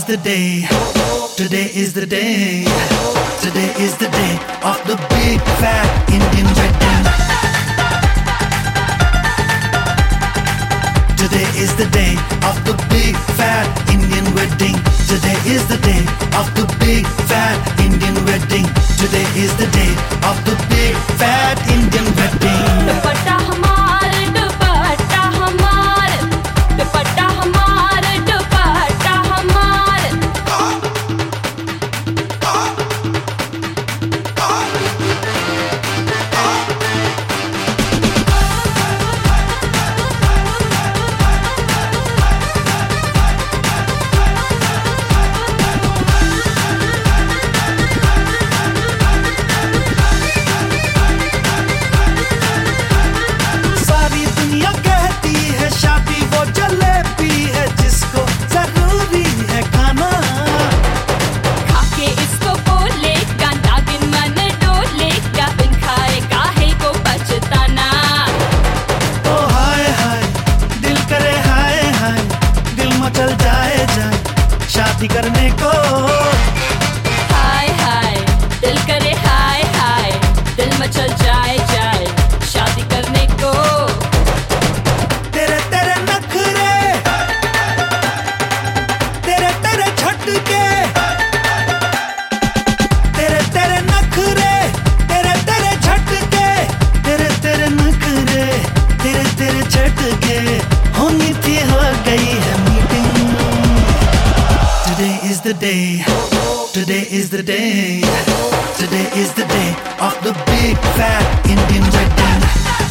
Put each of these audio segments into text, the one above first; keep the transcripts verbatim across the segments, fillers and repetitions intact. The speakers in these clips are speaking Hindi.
the day. Today is the day. Today is the day of the big fat Indian wedding. Today is the day of the big fat Indian wedding. Today is the day of the big fat Indian wedding. Today is the day of the big fat Indian wedding. दुपट्टा हमारे दुपट्टा हमारे दुपट्टा हमारे दुपट्टा हमारे सारी दुनिया कहती है शादी वो जलेबी है जिसको जरूरी है खाना. खाके इसको बोलेगा नागिन मन डोलेगा बिन खाए काहे को पछताना. ओ हाय हाय दिल करे हाय हाय दिल मचल जाए जाए शादी करने को. हाय हाय दिल करे हाय हाय दिल मचल जाए जाए शादी करने को. तेरे तेरे नखरे तेरे तेरे झटके तेरे तेरे नखरे तेरे तेरे झटके तेरे तेरे नखरे तेरे तेरे झटके होनी थी हो गई है meeting. Today is the day. Today is the day. Today is the day of the big fat Indian wedding.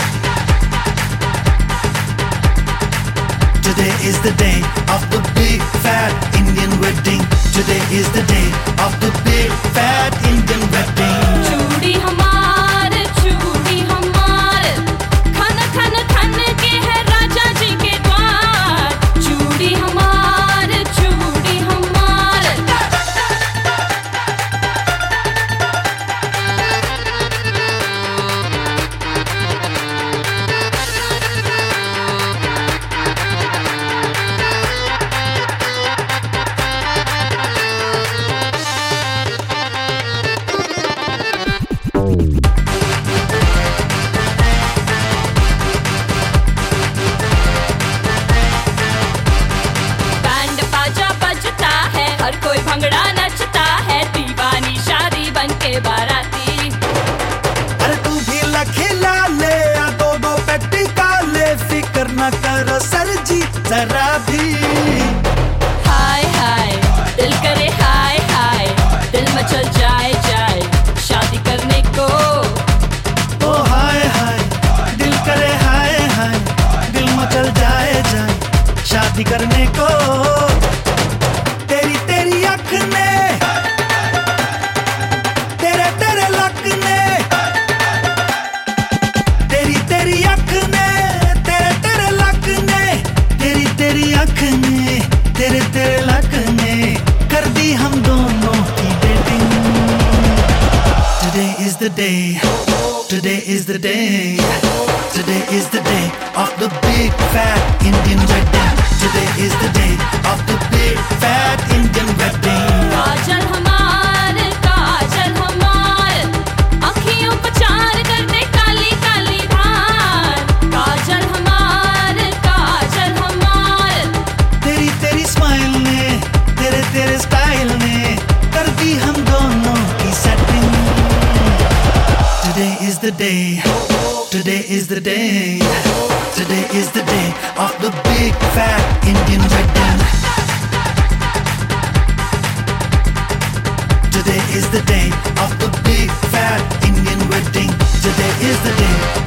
Today is the day of the big fat Indian wedding. Today is the day of the big fat Indian wedding. चूड़ी हमारे चूड़ी हमारे खन खन खन के है राजा जी के द्वार. चूड़ी हमारे चूड़ी हमारे बैंड बाजा बजता है हर कोई भंगड़ा नचता है. दीवानी शादी बन के बाराती. अरे तू भी लखीला ले या दो दो पेटी का ले फिक्र न करो सर जी जरा भी. हाय हाय दिल करे हाय हाय दिल मचल जाए जाए शादी करने को. ओ हाय हाय दिल करे हाय हाय दिल मचल जाए जाए शादी करने को. तेरी तेरी अख ने तेरे तेरे लक ने तेरी तेरी अख ने तेरे तेरे लक ने तेरी तेरी अख ने तेरे तेरे लक ने कर दी हम दोनों की dating. Today is the day. Today is the day. Today is the day of the big fat Indian wedding. Today is the day of the big fat Indian wedding. Kajal हमारे काजल हमारे अखियों पर चार कर दे काली काली धार. काजल हमारे काजल हमारे तेरी तेरी स्माइल ने तेरे तेरे स्टाइल ने कर दी हम दोनों की setting. Today is the day. Today is the day. Today is the day of the big fat Indian wedding. Today is the day of the big fat Indian wedding. Today is the day